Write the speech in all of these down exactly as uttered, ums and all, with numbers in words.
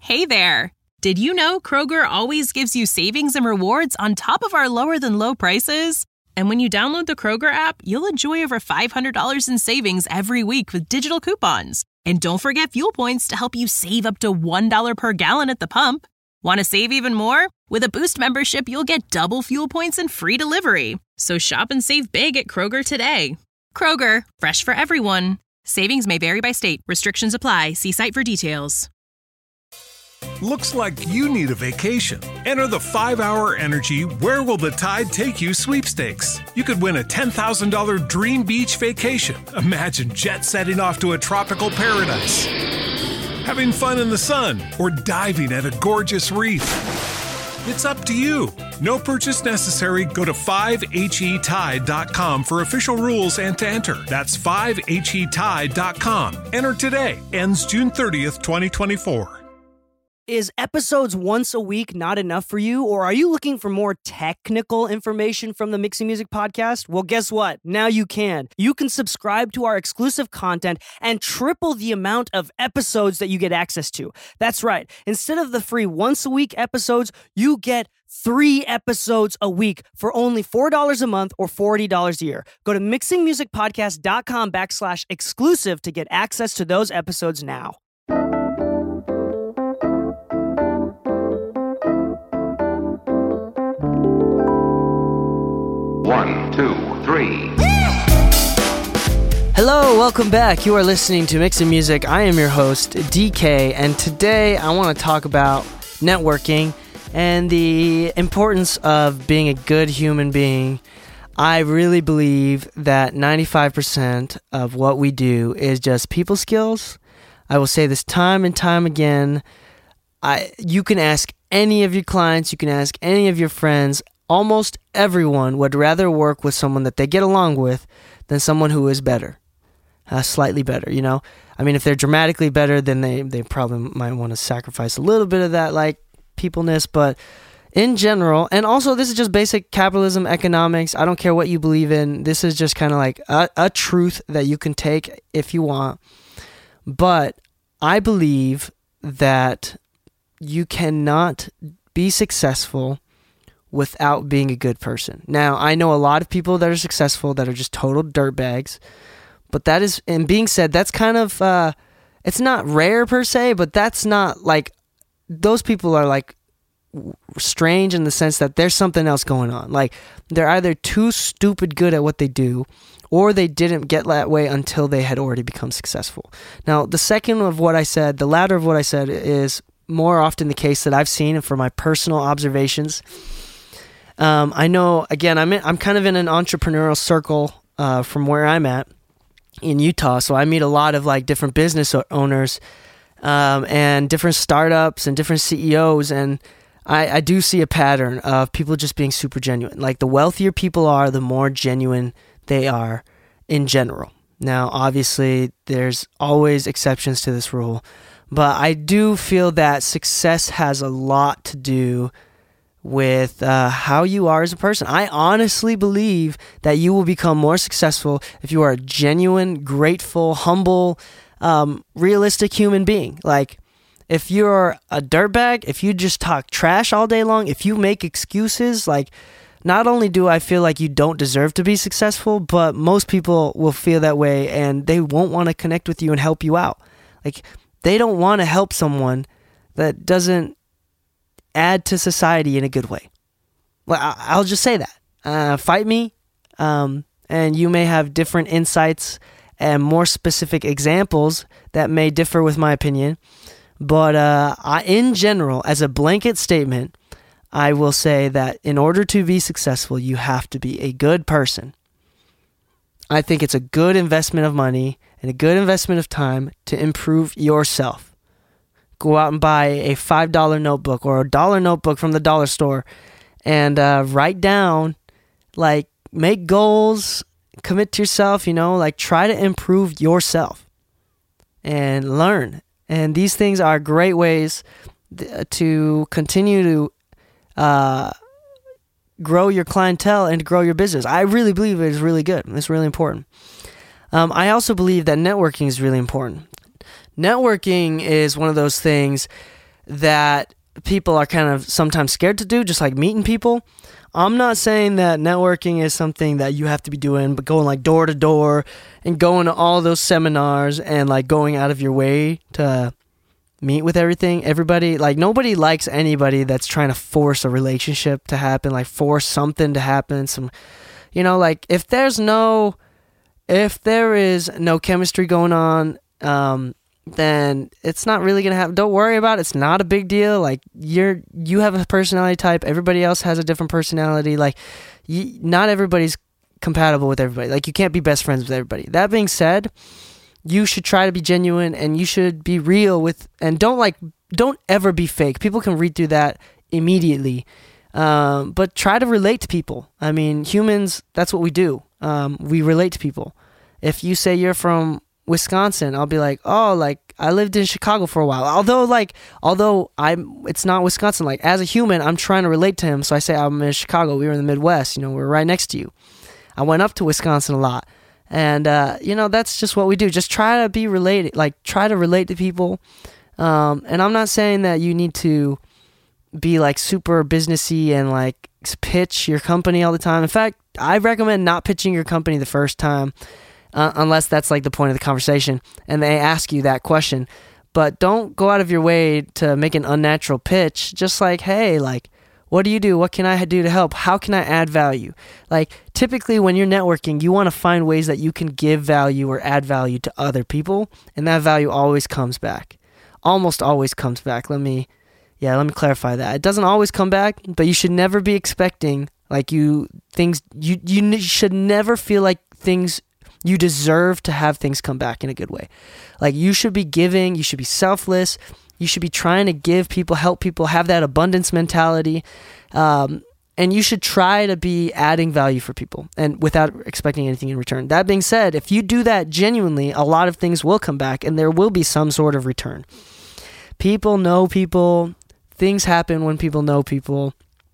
Hey there! Did you know Kroger always gives you savings and rewards on top of our lower-than-low prices? And when you download the Kroger app, you'll enjoy over five hundred dollars in savings every week with digital coupons. And don't forget fuel points to help you save up to one dollar per gallon at the pump. Want to save even more? With a Boost membership, you'll get double fuel points and free delivery. So shop and save big at Kroger today. Kroger, fresh for everyone. Savings may vary by state. Restrictions apply. See site for details. Looks like you need a vacation. Enter the five hour Energy Where Will the Tide Take You sweepstakes. You could win a ten thousand dollars dream beach vacation. Imagine jet setting off to a tropical paradise, having fun in the sun, or diving at a gorgeous reef. It's up to you. No purchase necessary. Go to five H E tide dot com for official rules and to enter. That's five H E tide dot com. Enter today. Ends June thirtieth, twenty twenty-four. Is episodes once a week not enough for you, or are you looking for more technical information from the Mixing Music Podcast? Well, guess what? Now you can. You can subscribe to our exclusive content and triple the amount of episodes that you get access to. That's right. Instead of the free once-a-week episodes, you get three episodes a week for only four dollars a month or forty dollars a year. Go to mixingmusicpodcast.com backslash exclusive to get access to those episodes now. One, two, three. Hello, welcome back. You are listening to Mixing Music. I am your host, D K, and today I want to talk about networking and the importance of being a good human being. I really believe that ninety-five percent of what we do is just people skills. I will say this time and time again. I you can ask any of your clients, you can ask any of your friends. Almost everyone would rather work with someone that they get along with than someone who is better, uh, slightly better, you know? I mean, if they're dramatically better, then they, they probably might want to sacrifice a little bit of that, like, peopleness, but in general, and also this is just basic capitalism economics. I don't care what you believe in. This is just kind of like a, a truth that you can take if you want. But I believe that you cannot be successful without being a good person. Now, I know a lot of people that are successful that are just total dirtbags, but that is, and being said, that's kind of, uh, it's not rare per se, but that's not like, those people are like strange in the sense that there's something else going on. Like, they're either too stupid good at what they do, or they didn't get that way until they had already become successful. Now, the second of what I said, the latter of what I said is more often the case that I've seen, and from my personal observations. Um, I know, again, I'm in, I'm kind of in an entrepreneurial circle uh, from where I'm at in Utah, so I meet a lot of like different business owners um, and different startups and different C E Os, and I, I do see a pattern of people just being super genuine. Like, the wealthier people are, the more genuine they are in general. Now, obviously, there's always exceptions to this rule, but I do feel that success has a lot to do with uh, how you are as a person. I honestly believe that you will become more successful if you are a genuine, grateful, humble, um, realistic human being. Like, if you're a dirtbag, if you just talk trash all day long, if you make excuses, like, not only do I feel like you don't deserve to be successful, but most people will feel that way and they won't want to connect with you and help you out. Like, they don't want to help someone that doesn't add to society in a good way. Well, I'll just say that. Uh, fight me, um, and you may have different insights and more specific examples that may differ with my opinion. But uh, I, in general, as a blanket statement, I will say that in order to be successful, you have to be a good person. I think it's a good investment of money and a good investment of time to improve yourself. Go out and buy a five dollar notebook or a dollar notebook from the dollar store and uh, write down, like, make goals, commit to yourself, you know, like, try to improve yourself and learn. And these things are great ways th- to continue to uh, grow your clientele and grow your business. I really believe it is really good. It's really important. Um, I also believe that networking is really important. Networking is one of those things that people are kind of sometimes scared to do, just like meeting people. I'm not saying that networking is something that you have to be doing, but going like door to door and going to all those seminars and like going out of your way to meet with everything, everybody, like nobody likes anybody that's trying to force a relationship to happen, like force something to happen. Some, you know, like if there's no, if there is no chemistry going on, um, then it's not really going to happen. Don't worry about it. It's not a big deal. Like you're, you have a personality type. Everybody else has a different personality. Like you, not everybody's compatible with everybody. Like you can't be best friends with everybody. That being said, you should try to be genuine and you should be real with, and don't like, don't ever be fake. People can read through that immediately. Um, but try to relate to people. I mean, humans, that's what we do. Um, we relate to people. If you say you're from Wisconsin, I'll be like, oh, like I lived in Chicago for a while. Although like, although I'm, it's not Wisconsin. Like as a human, I'm trying to relate to him. So I say I'm in Chicago. We were in the Midwest. You know, we're right next to you. I went up to Wisconsin a lot, and uh, you know, that's just what we do. Just try to be related. Like try to relate to people. Um, and I'm not saying that you need to be like super businessy and like pitch your company all the time. In fact, I recommend not pitching your company the first time. Uh, unless that's like the point of the conversation and they ask you that question. But don't go out of your way to make an unnatural pitch. Just like, hey, like, what do you do? What can I do to help? How can I add value? Like, typically when you're networking, you want to find ways that you can give value or add value to other people, and that value always comes back. Almost always comes back. Let me, yeah, let me clarify that. It doesn't always come back, but you should never be expecting, like, you, things, you, you should never feel like things, you deserve to have things come back in a good way. Like you should be giving, you should be selfless, you should be trying to give people, help people, have that abundance mentality. Um, and you should try to be adding value for people and without expecting anything in return. That being said, if you do that genuinely, a lot of things will come back and there will be some sort of return. People know people, things happen when people know people.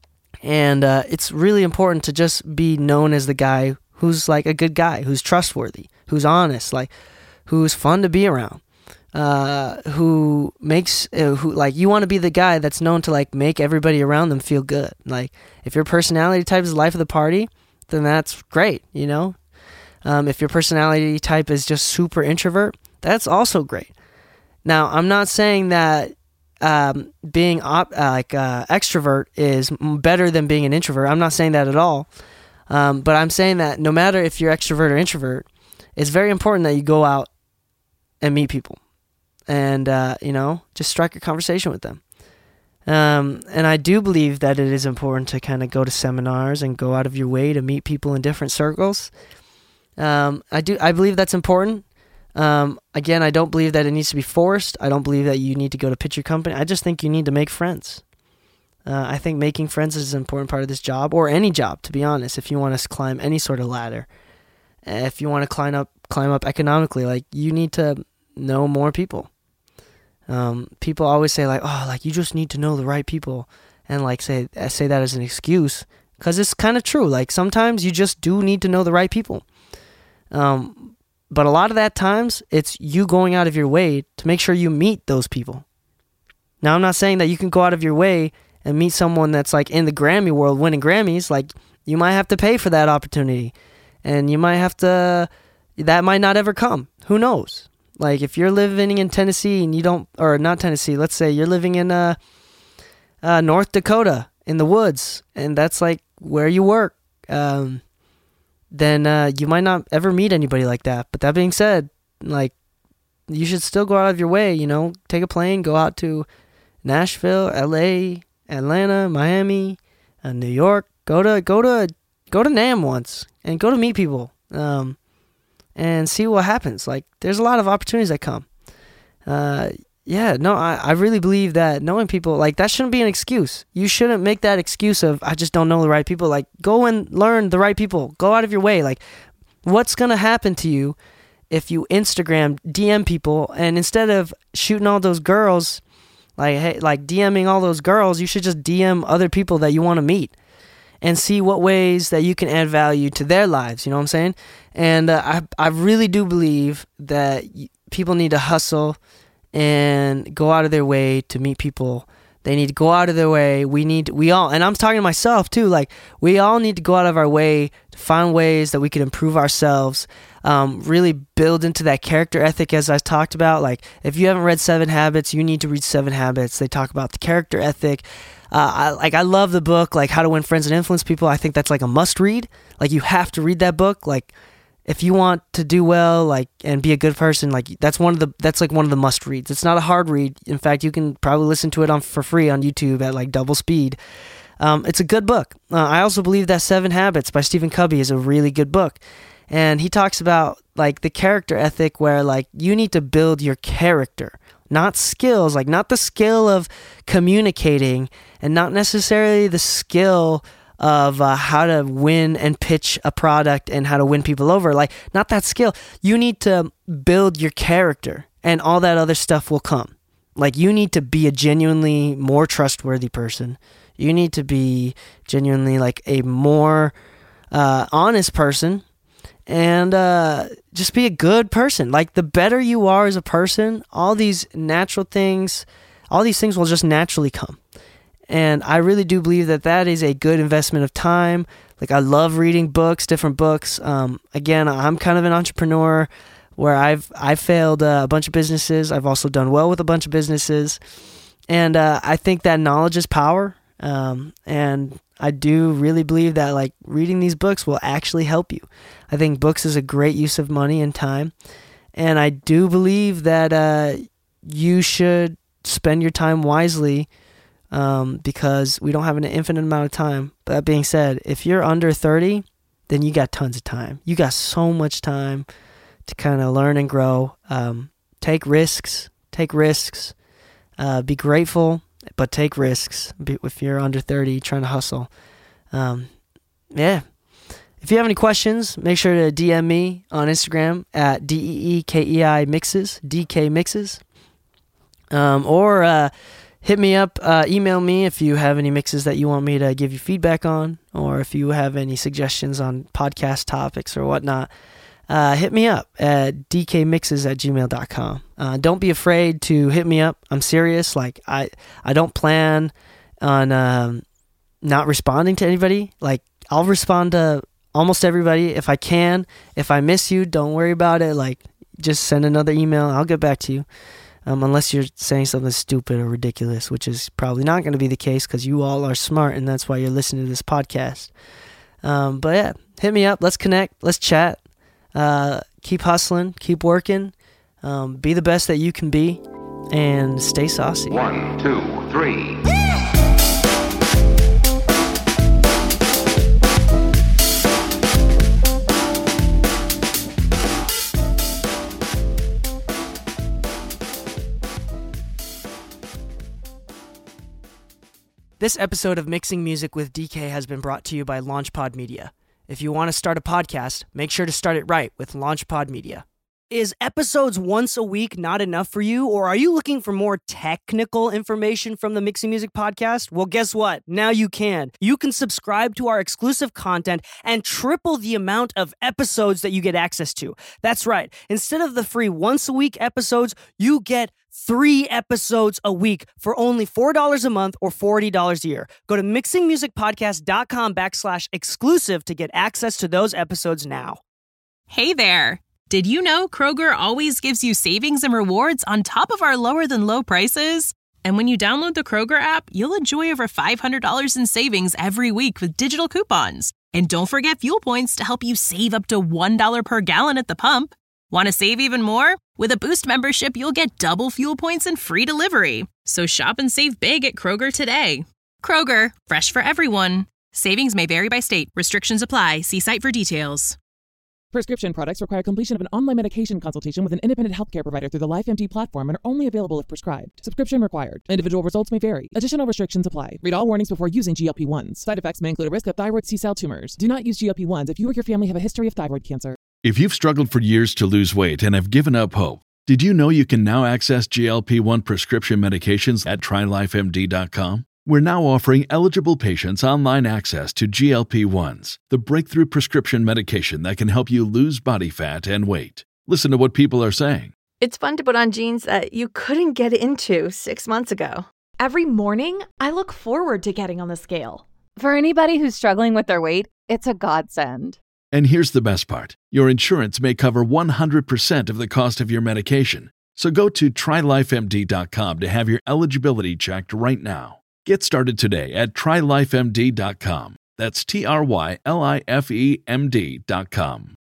And uh, it's really important to just be known as the guy who's like a good guy, who's trustworthy, who's honest, like who's fun to be around, uh, who makes, uh, who like you want to be the guy that's known to like make everybody around them feel good. Like if your personality type is life of the party, then that's great, you know? Um, if your personality type is just super introvert, that's also great. Now, I'm not saying that um, being op- uh, like uh, extrovert is better than being an introvert. I'm not saying that at all. Um, but I'm saying that no matter if you're extrovert or introvert, it's very important that you go out and meet people and, uh, you know, just strike a conversation with them. Um, and I do believe that it is important to kind of go to seminars and go out of your way to meet people in different circles. Um, I do, I believe that's important. Um, again, I don't believe that it needs to be forced. I don't believe that you need to go to pitch your company. I just think you need to make friends. Uh, I think making friends is an important part of this job, or any job, to be honest, if you want to climb any sort of ladder. If you want to climb up climb up economically, like, you need to know more people. Um, people always say, like, oh, like, you just need to know the right people, and, like, say, say that as an excuse, because it's kind of true. Like, sometimes you just do need to know the right people. Um, but a lot of that times, it's you going out of your way to make sure you meet those people. Now, I'm not saying that you can go out of your way and meet someone that's like in the Grammy world winning Grammys. Like, you might have to pay for that opportunity, and you might have to, that might not ever come. Who knows? Like, if you're living in Tennessee and you don't, or not Tennessee, let's say you're living in uh, uh, North Dakota in the woods, and that's like where you work, um, then uh, you might not ever meet anybody like that. But that being said, like, you should still go out of your way, you know, take a plane, go out to Nashville, L A, Atlanta, Miami, uh, New York. Go to go to go to NAMM once and go to meet people, um, and see what happens. Like, there's a lot of opportunities that come. Uh, yeah, no, I, I really believe that knowing people, like, that shouldn't be an excuse. You shouldn't make that excuse of, I just don't know the right people. Like, go and learn the right people. Go out of your way. Like, what's gonna happen to you if you Instagram D M people, and instead of shooting all those girls, like, hey, like DMing all those girls, you should just D M other people that you want to meet and see what ways that you can add value to their lives. You know what I'm saying? And uh, I I really do believe that people need to hustle and go out of their way to meet people. They need to go out of their way. We need, we all, and I'm talking to myself too, like we all need to go out of our way to find ways that we can improve ourselves, um, really build into that character ethic as I talked about. Like if you haven't read Seven Habits, you need to read Seven Habits. They talk about the character ethic. Uh, I, like I love the book, like How to Win Friends and Influence People. I think that's like a must read. Like you have to read that book. Like if you want to do well, like, and be a good person, like that's one of the, that's like one of the must reads. It's not a hard read. In fact, you can probably listen to it on for free on YouTube at like double speed. Um, it's a good book. Uh, I also believe that Seven Habits by Stephen Covey is a really good book. And he talks about like the character ethic where like you need to build your character, not skills, like not the skill of communicating and not necessarily the skill of uh, how to win and pitch a product and how to win people over. Like, not that skill. You need to build your character and all that other stuff will come. Like, you need to be a genuinely more trustworthy person. You need to be genuinely like a more uh, honest person and uh, just be a good person. Like, the better you are as a person, all these natural things, all these things will just naturally come. And I really do believe that that is a good investment of time. Like, I love reading books, different books. Um, again, I'm kind of an entrepreneur where I've I've failed uh, a bunch of businesses. I've also done well with a bunch of businesses. And uh, I think that knowledge is power. Um, and I do really believe that, like, reading these books will actually help you. I think books is a great use of money and time. And I do believe that uh, you should spend your time wisely, Um, because we don't have an infinite amount of time. But that being said, if you're under thirty, then you got tons of time. You got so much time to kind of learn and grow. Um, take risks. Take risks. Uh, be grateful, but take risks. Be, if you're under thirty, trying to hustle. Um, yeah. If you have any questions, make sure to D M me on Instagram at D E E K E I Mixes, D K Mixes. Um, or, uh, hit me up, uh, email me if you have any mixes that you want me to give you feedback on, or if you have any suggestions on podcast topics or whatnot. Uh, hit me up at d k mixes at gmail dot com. Uh, don't be afraid to hit me up. I'm serious. Like, I, I don't plan on um, not responding to anybody. Like, I'll respond to almost everybody if I can. If I miss you, don't worry about it. Like, just send another email. I'll get back to you. Um, unless you're saying something stupid or ridiculous, which is probably not going to be the case because you all are smart and that's why you're listening to this podcast. Um, but yeah, hit me up. Let's connect. Let's chat. Uh, keep hustling. Keep working. Um, be the best that you can be and stay saucy. One, two, three. This episode of Mixing Music with D K has been brought to you by LaunchPod Media. If you want to start a podcast, make sure to start it right with LaunchPod Media. Is episodes once a week not enough for you, or are you looking for more technical information from the Mixing Music podcast? Well, guess what? Now you can. You can subscribe to our exclusive content and triple the amount of episodes that you get access to. That's right. Instead of the free once a week episodes, you get three episodes a week for only four dollars a month or forty dollars a year. Go to mixingmusicpodcast.com backslash exclusive to get access to those episodes now. Hey there. Did you know Kroger always gives you savings and rewards on top of our lower than low prices? And when you download the Kroger app, you'll enjoy over five hundred dollars in savings every week with digital coupons. And don't forget fuel points to help you save up to one dollar per gallon at the pump. Want to save even more? With a Boost membership, you'll get double fuel points and free delivery. So shop and save big at Kroger today. Kroger, fresh for everyone. Savings may vary by state. Restrictions apply. See site for details. Prescription products require completion of an online medication consultation with an independent healthcare provider through the LifeMD platform and are only available if prescribed. Subscription required. Individual results may vary. Additional restrictions apply. Read all warnings before using G L P ones. Side effects may include a risk of thyroid C-cell tumors. Do not use G L P ones if you or your family have a history of thyroid cancer. If you've struggled for years to lose weight and have given up hope, did you know you can now access G L P one prescription medications at try life M D dot com? We're now offering eligible patients online access to G L P ones, the breakthrough prescription medication that can help you lose body fat and weight. Listen to what people are saying. It's fun to put on jeans that you couldn't get into six months ago. Every morning, I look forward to getting on the scale. For anybody who's struggling with their weight, it's a godsend. And here's the best part. Your insurance may cover one hundred percent of the cost of your medication. So go to try life M D dot com to have your eligibility checked right now. Get started today at try life M D dot com. That's T R Y L I F E M D dot com.